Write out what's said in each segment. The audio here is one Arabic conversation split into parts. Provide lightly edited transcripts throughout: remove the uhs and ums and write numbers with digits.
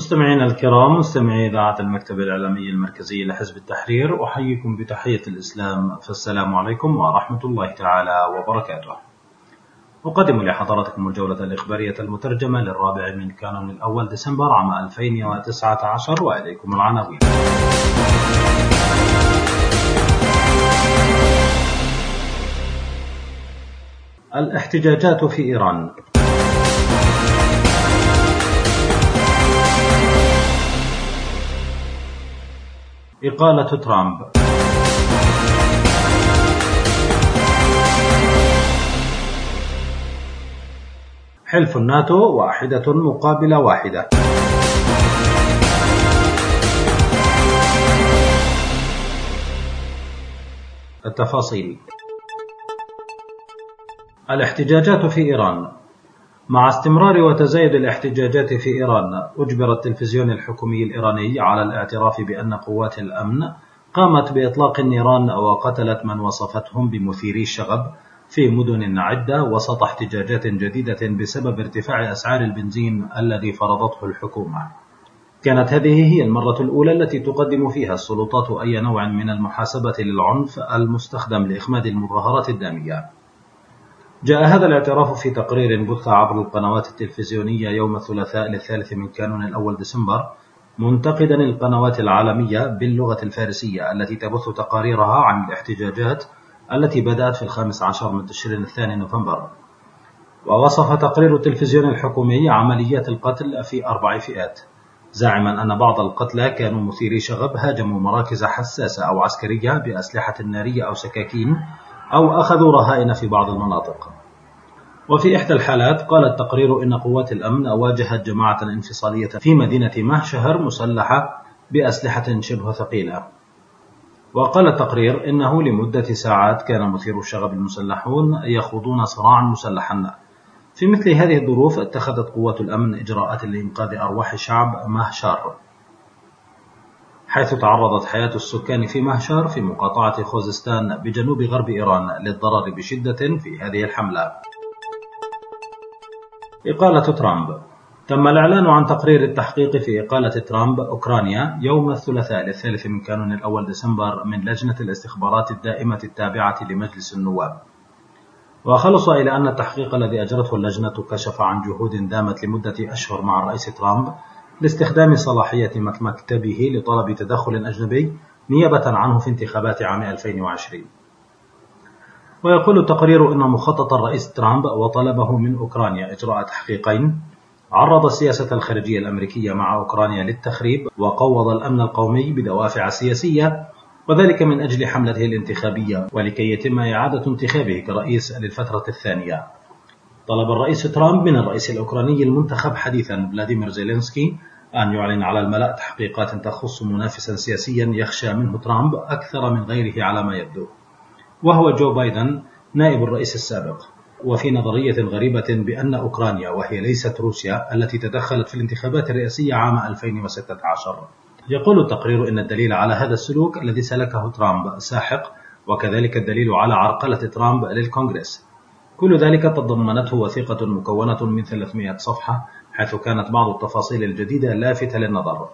مستمعينا الكرام، مستمعي إذاعة المكتب الإعلامي المركزي لحزب التحرير، أحييكم بتحية الإسلام، فالسلام عليكم ورحمة الله تعالى وبركاته. أقدم لحضراتكم الجولة الإخبارية المترجمة للرابع من كانون الأول ديسمبر عام 2019، وإليكم العناوين. الاحتجاجات في إيران. إقالة ترامب. حلف الناتو واحدة مقابل واحدة. التفاصيل. الاحتجاجات في إيران. مع استمرار وتزايد الاحتجاجات في إيران، أجبر التلفزيون الحكومي الإيراني على الاعتراف بأن قوات الأمن قامت بإطلاق النيران وقتلت من وصفتهم بمثيري الشغب في مدن عدة وسط احتجاجات جديدة بسبب ارتفاع أسعار البنزين الذي فرضته الحكومة. كانت هذه هي المرة الأولى التي تقدم فيها السلطات أي نوع من المحاسبة للعنف المستخدم لإخماد المظاهرات الدامية. جاء هذا الاعتراف في تقرير بث عبر القنوات التلفزيونية يوم الثلاثاء الثالث من كانون الأول ديسمبر، منتقدا القنوات العالمية باللغة الفارسية التي تبث تقاريرها عن الاحتجاجات التي بدأت في 15 من تشرين الثاني نوفمبر. ووصف تقرير التلفزيون الحكومي عمليات القتل في 4 فئات، زاعما أن بعض القتلى كانوا مثيري شغب هاجموا مراكز حساسة أو عسكرية بأسلحة نارية أو سكاكين، أو أخذوا رهائن في بعض المناطق. وفي إحدى الحالات قال التقرير إن قوات الأمن واجهت جماعة انفصالية في مدينة مهشهر مسلحة بأسلحة شبه ثقيلة. وقال التقرير إنه لمدة ساعات كان مثير الشغب المسلحون يخوضون صراعا مسلحا. في مثل هذه الظروف اتخذت قوات الأمن إجراءات لإنقاذ أرواح شعب مهشهر، حيث تعرضت حياة السكان في مهشهر في مقاطعة خوزستان بجنوب غرب إيران للضرر بشدة في هذه الحملة. إقالة ترامب. تم الإعلان عن تقرير التحقيق في إقالة ترامب أوكرانيا يوم الثلاثاء الثالث من كانون الأول ديسمبر من لجنة الاستخبارات الدائمة التابعة لمجلس النواب. وخلص إلى أن التحقيق الذي أجرته اللجنة كشف عن جهود دامت لمدة أشهر مع الرئيس ترامب لاستخدام صلاحية مكتبه لطلب تدخل أجنبي نيابة عنه في انتخابات عام 2020. ويقول التقرير إن مخطط الرئيس ترامب وطلبه من أوكرانيا إجراء تحقيقين: عرض السياسة الخارجية الأمريكية مع أوكرانيا للتخريب، وقوض الأمن القومي بدوافع سياسية، وذلك من أجل حملته الانتخابية ولكي يتم إعادة انتخابه كرئيس للفترة الثانية. طلب الرئيس ترامب من الرئيس الأوكراني المنتخب حديثا فلاديمير زيلينسكي أن يعلن على الملأ تحقيقات تخص منافسا سياسيا يخشى منه ترامب أكثر من غيره على ما يبدو، وهو جو بايدن نائب الرئيس السابق. وفي نظرية غريبة بأن أوكرانيا، وهي ليست روسيا التي تدخلت في الانتخابات الرئاسية عام 2016. يقول التقرير إن الدليل على هذا السلوك الذي سلكه ترامب ساحق، وكذلك الدليل على عرقلة ترامب للكونغرس. كل ذلك تضمنته وثيقة مكونة من 300 صفحة، حيث كانت بعض التفاصيل الجديدة لافتة للنظر.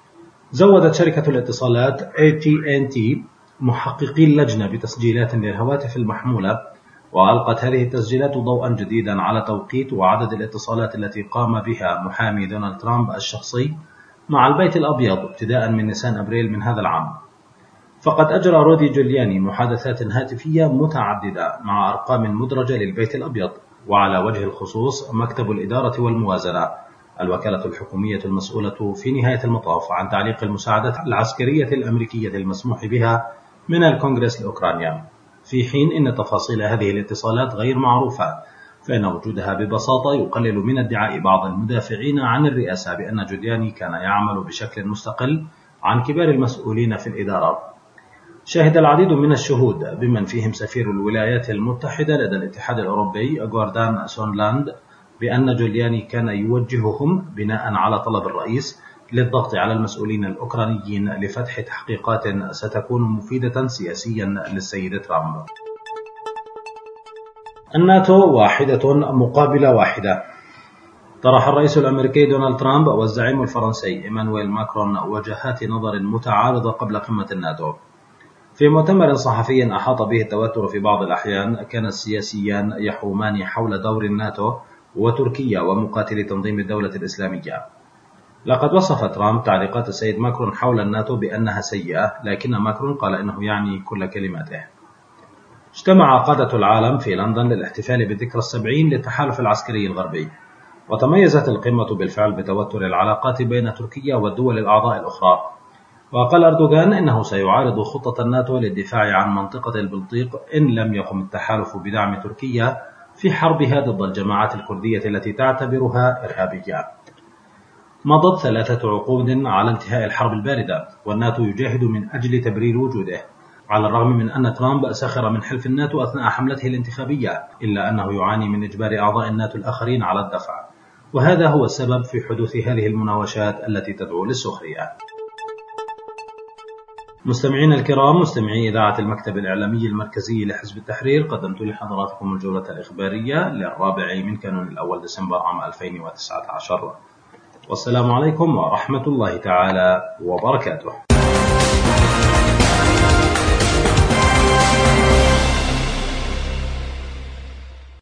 زودت شركة الاتصالات AT&T محققي اللجنة بتسجيلات للهواتف المحمولة، وألقت هذه التسجيلات ضوءا جديدا على توقيت وعدد الاتصالات التي قام بها محامي دونالد ترامب الشخصي مع البيت الأبيض ابتداء من نيسان أبريل من هذا العام. فقد أجرى رودي جولياني محادثات هاتفية متعددة مع أرقام مدرجة للبيت الأبيض، وعلى وجه الخصوص مكتب الإدارة والموازنة، الوكالة الحكومية المسؤولة في نهاية المطاف عن تعليق المساعدات العسكرية الأمريكية المسموح بها من الكونغرس لأوكرانيا، في حين إن تفاصيل هذه الاتصالات غير معروفة، فإن وجودها ببساطة يقلل من ادعاء بعض المدافعين عن الرئاسة بأن جولياني كان يعمل بشكل مستقل عن كبار المسؤولين في الإدارة. شهد العديد من الشهود بمن فيهم سفير الولايات المتحدة لدى الاتحاد الأوروبي غوردان سونلاند بأن جولياني كان يوجههم بناء على طلب الرئيس للضغط على المسؤولين الأوكرانيين لفتح تحقيقات ستكون مفيدة سياسيا للسيد ترامب. الناتو واحدة مقابل واحدة. طرح الرئيس الأمريكي دونالد ترامب والزعيم الفرنسي إيمانويل ماكرون وجهات نظر متعارضة قبل قمة الناتو. في مؤتمر صحفي أحاط به التوتر في بعض الأحيان، كان السياسيان يحومان حول دور الناتو وتركيا ومقاتلي تنظيم الدولة الإسلامية. لقد وصف ترامب تعليقات السيد ماكرون حول الناتو بأنها سيئة، لكن ماكرون قال إنه يعني كل كلماته. اجتمع قادة العالم في لندن للاحتفال بالذكرى 70 للتحالف العسكري الغربي، وتميزت القمة بالفعل بتوتر العلاقات بين تركيا والدول الأعضاء الأخرى. وقال أردوغان إنه سيعارض خطة الناتو للدفاع عن منطقة البلطيق إن لم يقم التحالف بدعم تركيا في حربها ضد الجماعات الكردية التي تعتبرها إرهابية. مضت 3 عقود على انتهاء الحرب الباردة، والناتو يجاهد من أجل تبرير وجوده، على الرغم من أن ترامب سخر من حلف الناتو أثناء حملته الانتخابية، إلا أنه يعاني من إجبار أعضاء الناتو الآخرين على الدفع، وهذا هو السبب في حدوث هذه المناوشات التي تدعو للسخرية. مستمعين الكرام، مستمعي إذاعة المكتب الإعلامي المركزي لحزب التحرير، قدمت لحضراتكم الجولة الإخبارية للرابع من كانون الأول ديسمبر عام 2019، والسلام عليكم ورحمة الله تعالى وبركاته.